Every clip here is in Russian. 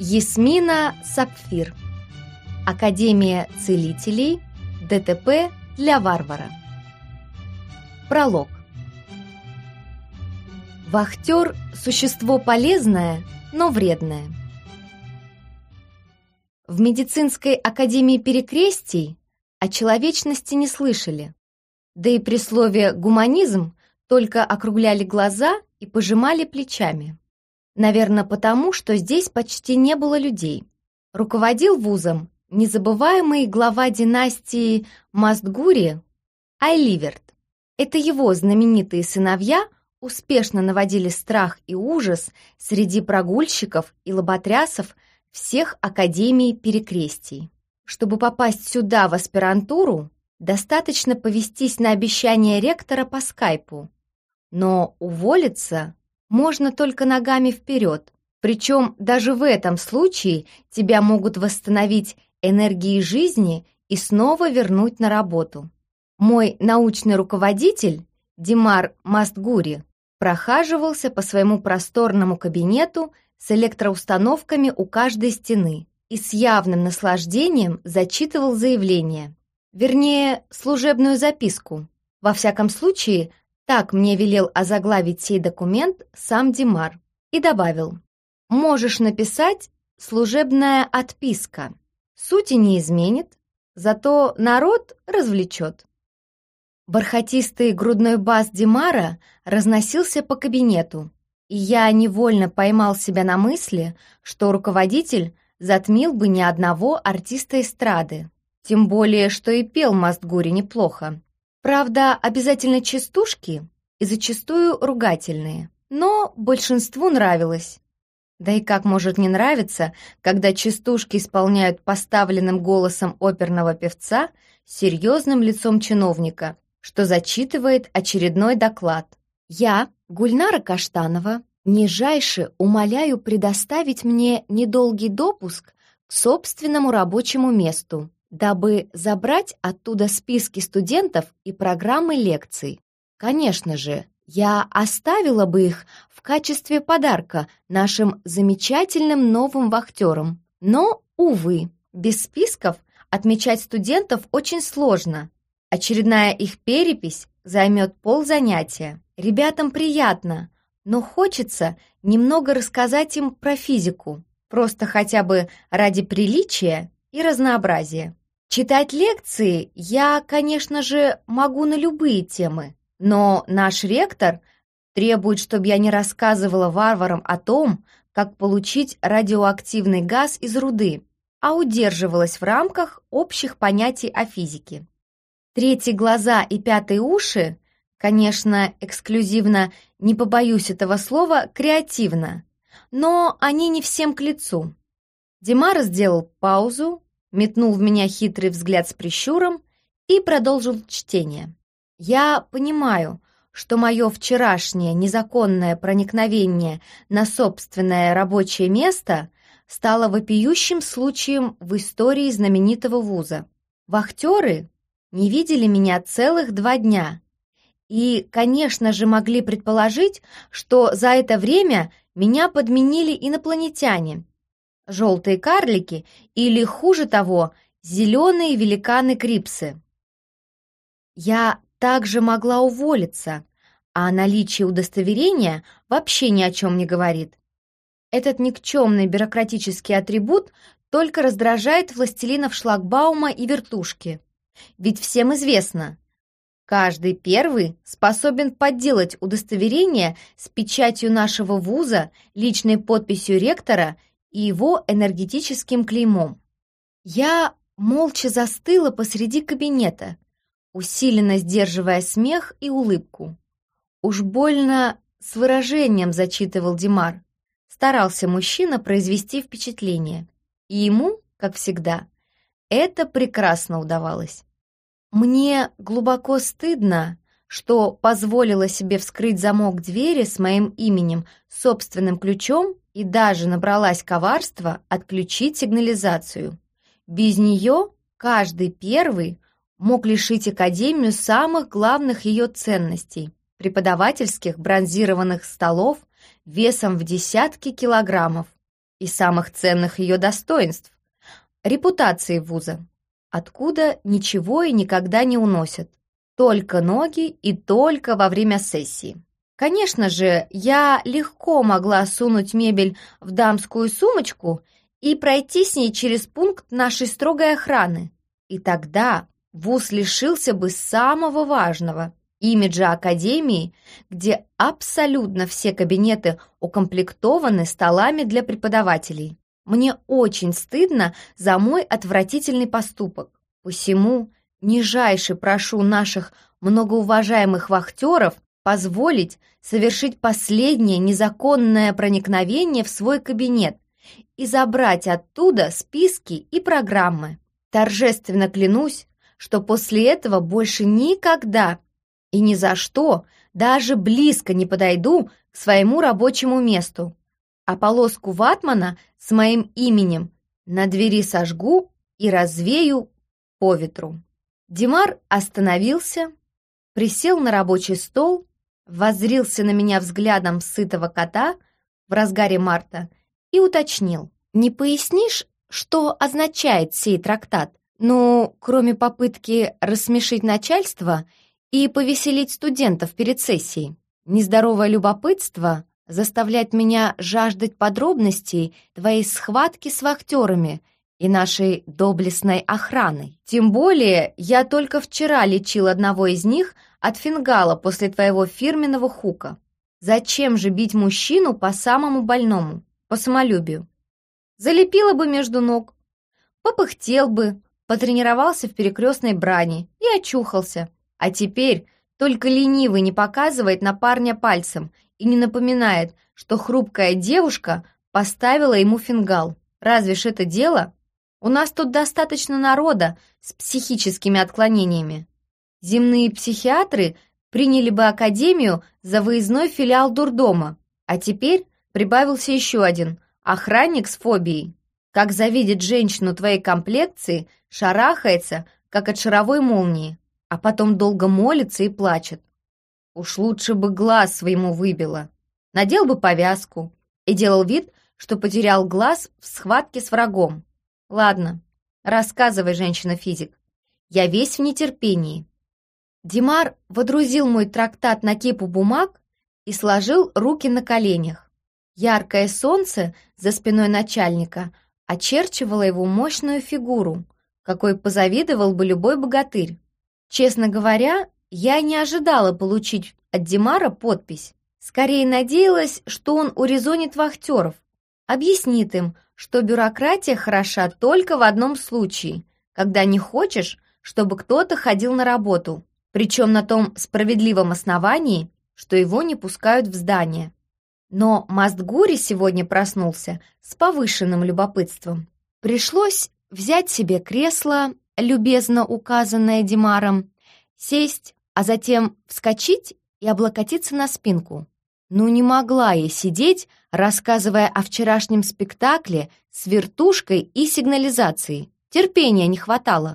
Ясмина Сапфир. Академия целителей. ДТП для варвара. Пролог. Вахтер – существо полезное, но вредное. В медицинской академии Перекрестий о человечности не слышали, да и при слове «гуманизм» только округляли глаза и пожимали плечами. Наверное, потому, что здесь почти не было людей. Руководил вузом незабываемый глава династии Мастгури Айливерт. Это его знаменитые сыновья успешно наводили страх и ужас среди прогульщиков и лоботрясов всех академий Перекрестий. Чтобы попасть сюда в аспирантуру, достаточно повестись на обещание ректора по скайпу. Но уволиться можно только ногами вперед. Причем даже в этом случае тебя могут восстановить энергией жизни и снова вернуть на работу. Мой научный руководитель, Димар Мастгури, прохаживался по своему просторному кабинету с электроустановками у каждой стены и с явным наслаждением зачитывал заявление. Вернее, служебную записку. Во всяком случае, так мне велел озаглавить сей документ сам Димар и добавил: «Можешь написать служебная отписка. Сути не изменит, зато народ развлечет». Бархатистый грудной бас Димара разносился по кабинету, и я невольно поймал себя на мысли, что руководитель затмил бы ни одного артиста эстрады. Тем более, что и пел Мастгури неплохо. Правда, обязательно частушки и зачастую ругательные, но большинству нравилось. Да и как может не нравиться, когда частушки исполняют поставленным голосом оперного певца с серьезным лицом чиновника, что зачитывает очередной доклад. «Я, Гульнара Каштанова, нижайше умоляю предоставить мне недолгий допуск к собственному рабочему месту, дабы забрать оттуда списки студентов и программы лекций. Конечно же, я оставила бы их в качестве подарка нашим замечательным новым вахтерам. Но, увы, без списков отмечать студентов очень сложно. Очередная их перепись займет ползанятия. Ребятам приятно, но хочется немного рассказать им про физику, просто хотя бы ради приличия и разнообразия. Читать лекции я, конечно же, могу на любые темы, но наш ректор требует, чтобы я не рассказывала варварам о том, как получить радиоактивный газ из руды, а удерживалась в рамках общих понятий о физике. Третьи глаза и пятые уши, конечно, эксклюзивно, не побоюсь этого слова, креативно, но они не всем к лицу. Димар сделал паузу, метнул в меня хитрый взгляд с прищуром и продолжил чтение. «Я понимаю, что мое вчерашнее незаконное проникновение на собственное рабочее место стало вопиющим случаем в истории знаменитого вуза. Вахтеры не видели меня целых 2 дня и, конечно же, могли предположить, что за это время меня подменили инопланетяне, желтые карлики или, хуже того, зеленые великаны-крипсы. Я также могла уволиться, а наличие удостоверения вообще ни о чем не говорит. Этот никчемный бюрократический атрибут только раздражает властелинов шлагбаума и вертушки. Ведь всем известно, каждый первый способен подделать удостоверение с печатью нашего вуза, личной подписью ректора и его энергетическим клеймом. Я молча застыла посреди кабинета, усиленно сдерживая смех и улыбку. Уж больно с выражением зачитывал Димар. Старался мужчина произвести впечатление, и ему, как всегда, это прекрасно удавалось. Мне глубоко стыдно, что позволила себе вскрыть замок двери с моим именем собственным ключом и даже набралась коварства отключить сигнализацию. Без нее каждый первый мог лишить Академию самых главных ее ценностей – преподавательских бронзированных столов весом в десятки килограммов и самых ценных ее достоинств — репутации вуза, откуда ничего и никогда не уносят. Только ноги и только во время сессии. Конечно же, я легко могла сунуть мебель в дамскую сумочку и пройти с ней через пункт нашей строгой охраны. И тогда вуз лишился бы самого важного — имиджа академии, где абсолютно все кабинеты укомплектованы столами для преподавателей. Мне очень стыдно за мой отвратительный поступок. Посему нижайше прошу наших многоуважаемых вахтеров позволить совершить последнее незаконное проникновение в свой кабинет и забрать оттуда списки и программы. Торжественно клянусь, что после этого больше никогда и ни за что даже близко не подойду к своему рабочему месту, а полоску ватмана с моим именем на двери сожгу и развею по ветру. Димар остановился, присел на рабочий стол, воззрился на меня взглядом сытого кота в разгаре марта и уточнил: «Не пояснишь, что означает сей трактат? Ну, кроме попытки рассмешить начальство и повеселить студентов перед сессией. Нездоровое любопытство заставляет меня жаждать подробностей твоей схватки с вахтерами и нашей доблестной охраной. Тем более, я только вчера лечил одного из них от фингала после твоего фирменного хука. Зачем же бить мужчину по самому больному, по самолюбию? Залепила бы между ног, попыхтел бы, потренировался в перекрестной брани и очухался. А теперь только ленивый не показывает на парня пальцем и не напоминает, что хрупкая девушка поставила ему фингал. Разве ж это дело? У нас тут достаточно народа с психическими отклонениями. Земные психиатры приняли бы академию за выездной филиал дурдома, а теперь прибавился еще один — охранник с фобией. Как завидит женщину твоей комплекции, шарахается, как от шаровой молнии, а потом долго молится и плачет. Уж лучше бы глаз своему выбило. Надел бы повязку и делал вид, что потерял глаз в схватке с врагом. Ладно, рассказывай, женщина-физик. Я весь в нетерпении. Димар водрузил мой трактат на кипу бумаг и сложил руки на коленях. Яркое солнце за спиной начальника очерчивало его мощную фигуру, какой позавидовал бы любой богатырь. Честно говоря, я не ожидала получить от Димара подпись. Скорее надеялась, что он урезонит вахтеров, объяснит им, что бюрократия хороша только в одном случае, когда не хочешь, чтобы кто-то ходил на работу, причем на том справедливом основании, что его не пускают в здание. Но Мастгури сегодня проснулся с повышенным любопытством. Пришлось взять себе кресло, любезно указанное Димаром, сесть, а затем вскочить и облокотиться на спинку. Ну не могла я сидеть, рассказывая о вчерашнем спектакле с вертушкой и сигнализацией. Терпения не хватало.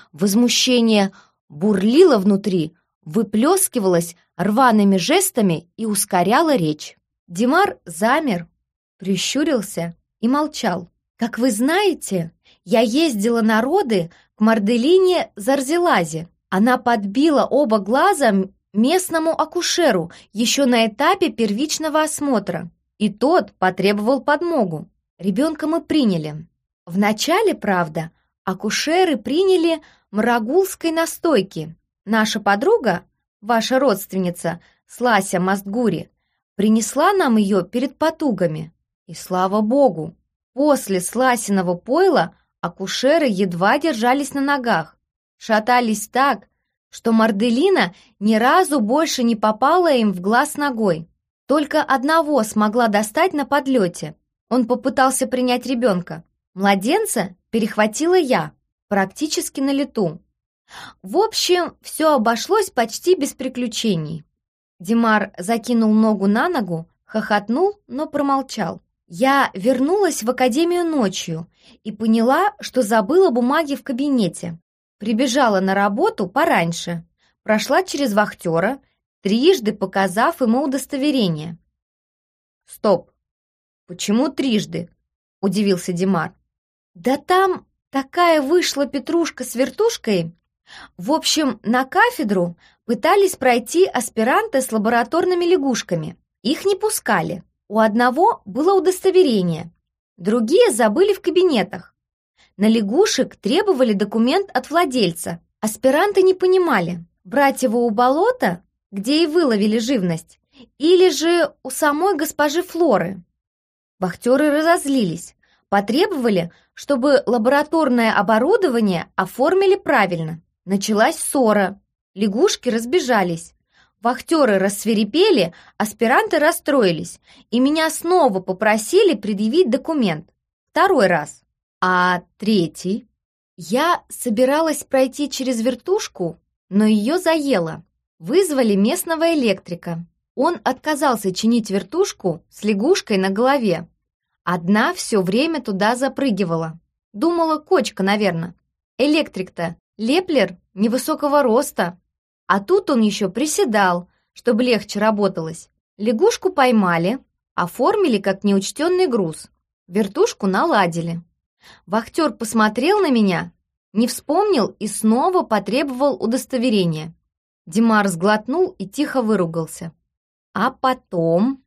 Возмущение бурлило внутри, выплескивалось рваными жестами и ускоряло речь. Димар замер, прищурился и молчал. «Как вы знаете, я ездила на роды к Марделине Зарзелазе. Она подбила оба глаза местному акушеру еще на этапе первичного осмотра, и тот потребовал подмогу. Ребенка мы приняли. Вначале, правда, акушеры приняли мрагулской настойки. Наша подруга, ваша родственница Слася Мастгури, принесла нам ее перед потугами. И слава богу, после Сласиного пойла акушеры едва держались на ногах, шатались так, что Марделина ни разу больше не попала им в глаз ногой. Только одного смогла достать на подлете. Он попытался принять ребенка. Младенца перехватила я, практически на лету. В общем, все обошлось почти без приключений. Димар закинул ногу на ногу, хохотнул, но промолчал. Я вернулась в академию ночью и поняла, что забыла бумаги в кабинете. Прибежала на работу пораньше, прошла через вахтера, трижды показав ему удостоверение. Стоп! Почему трижды? — удивился Димар. «Да там такая вышла петрушка с вертушкой. В общем, на кафедру пытались пройти аспиранты с лабораторными лягушками. Их не пускали. У одного было удостоверение, другие забыли в кабинетах. На лягушек требовали документ от владельца. Аспиранты не понимали, брать его у болота, где и выловили живность, или же у самой госпожи Флоры. Вахтеры разозлились, потребовали, чтобы лабораторное оборудование оформили правильно. Началась ссора, лягушки разбежались. Вахтеры рассвирепели, аспиранты расстроились, и меня снова попросили предъявить документ. 2-й раз. А 3-й? Я собиралась пройти через вертушку, но ее заело. Вызвали местного электрика. Он отказался чинить вертушку с лягушкой на голове. Одна все время туда запрыгивала. Думала, кочка, наверное. Электрик-то Леплер невысокого роста. А тут он еще приседал, чтобы легче работалось. Лягушку поймали, оформили как неучтенный груз. Вертушку наладили. Вахтер посмотрел на меня, не вспомнил и снова потребовал удостоверения. Димар сглотнул и тихо выругался. А потом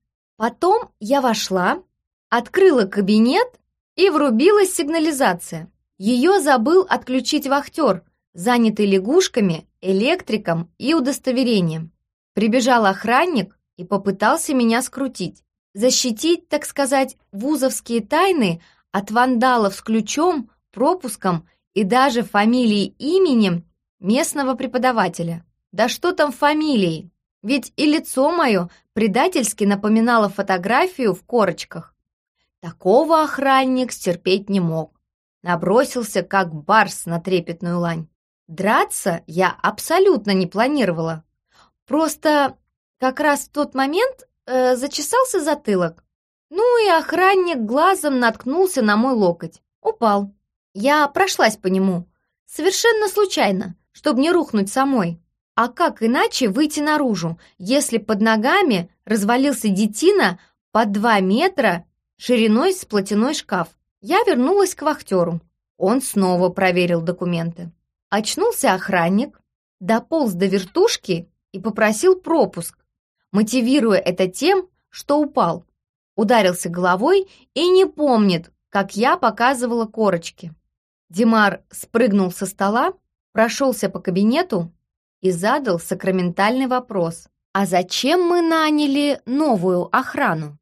я вошла, открыла кабинет, и врубилась сигнализация. Ее забыл отключить вахтер, занятый лягушками, электриком и удостоверением. Прибежал охранник и попытался меня скрутить. Защитить, так сказать, вузовские тайны от вандалов с ключом, пропуском и даже фамилией именем местного преподавателя. Да что там фамилии? Ведь и лицо мое предательски напоминало фотографию в корочках. Такого охранник стерпеть не мог. Набросился, как барс на трепетную лань. Драться я абсолютно не планировала. Просто как раз в тот момент зачесался затылок. Ну и охранник глазом наткнулся на мой локоть. Упал. Я прошлась по нему. Совершенно случайно, чтобы не рухнуть самой. А как иначе выйти наружу, если под ногами развалился детина под 2 метра шириной с платяной шкаф? Я вернулась к вахтеру. Он снова проверил документы. Очнулся охранник, дополз до вертушки и попросил пропуск, мотивируя это тем, что упал. Ударился головой и не помнит, как я показывала корочки. Димар спрыгнул со стола, прошелся по кабинету и задал сакраментальный вопрос. А зачем мы наняли новую охрану?